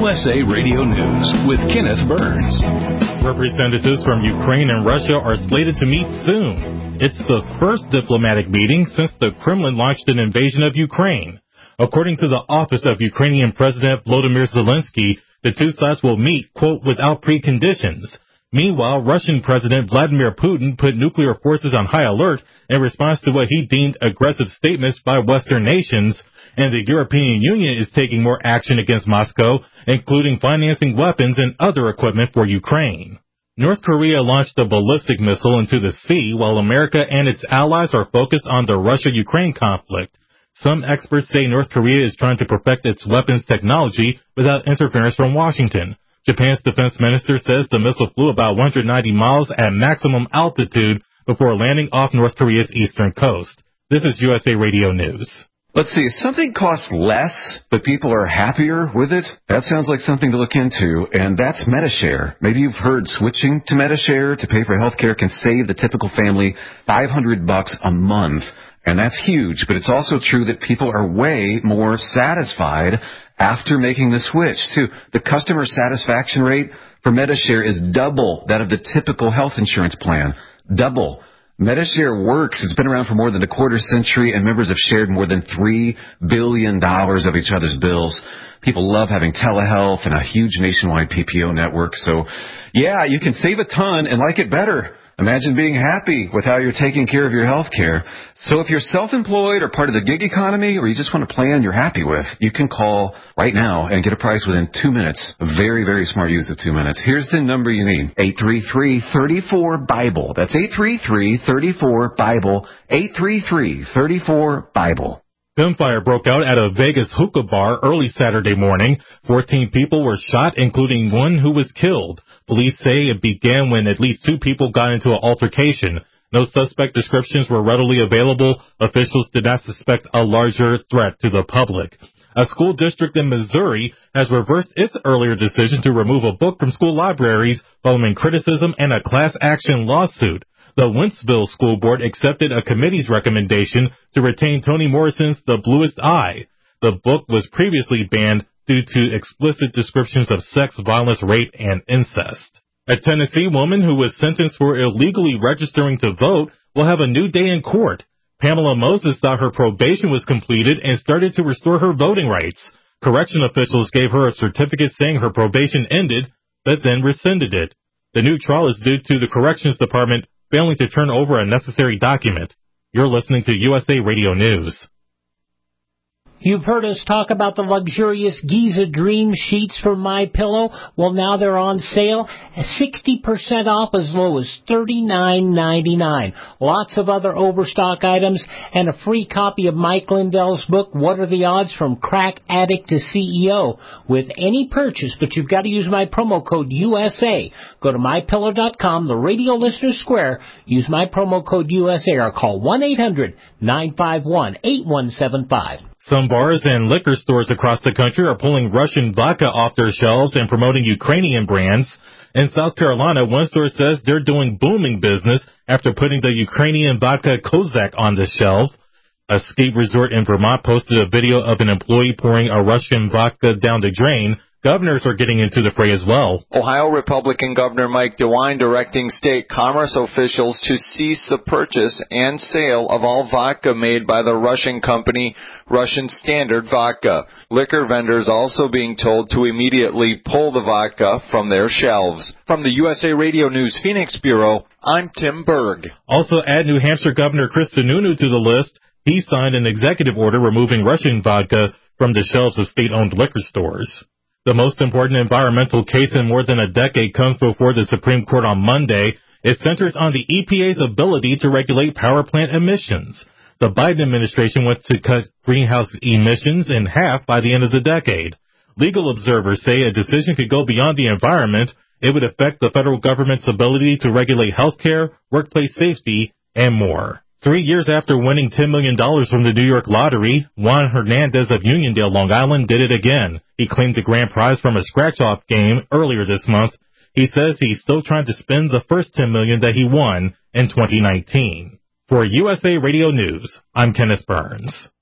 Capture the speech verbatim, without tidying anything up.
S A Radio News with Kenneth Burns. Representatives from Ukraine and Russia are slated to meet soon. It's the first diplomatic meeting since the Kremlin launched an invasion of Ukraine. According to the office of Ukrainian President Volodymyr Zelensky, the two sides will meet, quote, without preconditions. Meanwhile, Russian President Vladimir Putin put nuclear forces on high alert in response to what he deemed aggressive statements by Western nations, and the European Union is taking more action against Moscow, including financing weapons and other equipment for Ukraine. North Korea launched a ballistic missile into the sea while America and its allies are focused on the Russia-Ukraine conflict. Some experts say North Korea is trying to perfect its weapons technology without interference from Washington. Japan's defense minister says the missile flew about one hundred ninety miles at maximum altitude before landing off North Korea's eastern coast. This is U S A Radio News. Let's see, if something costs less, but people are happier with it, that sounds like something to look into, and that's Medi-Share. Maybe you've heard switching to Medi-Share to pay for health care can save the typical family five hundred bucks a month, and that's huge, but it's also true that people are way more satisfied after making the switch, too. The customer satisfaction rate for Medi-Share is double that of the typical health insurance plan. Double. Medi-Share works. It's been around for more than a quarter century, and members have shared more than three billion dollars of each other's bills. People love having telehealth and a huge nationwide P P O network. So, yeah, you can save a ton and like it better. Imagine being happy with how you're taking care of your health care. So if you're self-employed or part of the gig economy, or you just want a plan you're happy with, you can call right now and get a price within two minutes. A very, very smart use of two minutes. Here's the number you need. eight three three, three four, BIBLE. That's eight three three, three four, BIBLE. eight three three, three four, BIBLE. Gunfire broke out at a Vegas hookah bar early Saturday morning. fourteen people were shot, including one who was killed. Police say it began when at least two people got into an altercation. No suspect descriptions were readily available. Officials did not suspect a larger threat to the public. A school district in Missouri has reversed its earlier decision to remove a book from school libraries following criticism and a class action lawsuit. The Wentzville School Board accepted a committee's recommendation to retain Toni Morrison's The Bluest Eye. The book was previously banned due to explicit descriptions of sex, violence, rape, and incest. A Tennessee woman who was sentenced for illegally registering to vote will have a new day in court. Pamela Moses thought her probation was completed and started to restore her voting rights. Correction officials gave her a certificate saying her probation ended, but then rescinded it. The new trial is due to the Corrections Department failing to turn over a necessary document. You're listening to U S A Radio News. You've heard us talk about the luxurious Giza Dream sheets from MyPillow. Well, now they're on sale, sixty percent off as low as thirty-nine ninety-nine. Lots of other overstock items and a free copy of Mike Lindell's book, What Are the Odds from Crack Addict to C E O, with any purchase, but you've got to use my promo code U S A. Go to my pillow dot com, the Radio Listener Square, use my promo code U S A or call one eight hundred nine five one eight one seven five. Some bars and liquor stores across the country are pulling Russian vodka off their shelves and promoting Ukrainian brands. In South Carolina, one store says they're doing booming business after putting the Ukrainian vodka Kozak on the shelf. A ski resort in Vermont posted a video of an employee pouring a Russian vodka down the drain. Governors are getting into the fray as well. Ohio Republican Governor Mike DeWine directing state commerce officials to cease the purchase and sale of all vodka made by the Russian company Russian Standard Vodka. Liquor vendors also being told to immediately pull the vodka from their shelves. From the U S A Radio News Phoenix Bureau, I'm Tim Berg. Also add New Hampshire Governor Chris Sununu to the list. He signed an executive order removing Russian vodka from the shelves of state-owned liquor stores. The most important environmental case in more than a decade comes before the Supreme Court on Monday. It centers on the E P A's ability to regulate power plant emissions. The Biden administration wants to cut greenhouse emissions in half by the end of the decade. Legal observers say a decision could go beyond the environment. It would affect the federal government's ability to regulate health care, workplace safety, and more. Three years after winning ten million dollars from the New York lottery, Juan Hernandez of Uniondale, Long Island, did it again. He claimed the grand prize from a scratch-off game earlier this month. He says he's still trying to spend the first ten million dollars that he won in twenty nineteen. For U S A Radio News, I'm Kenneth Burns.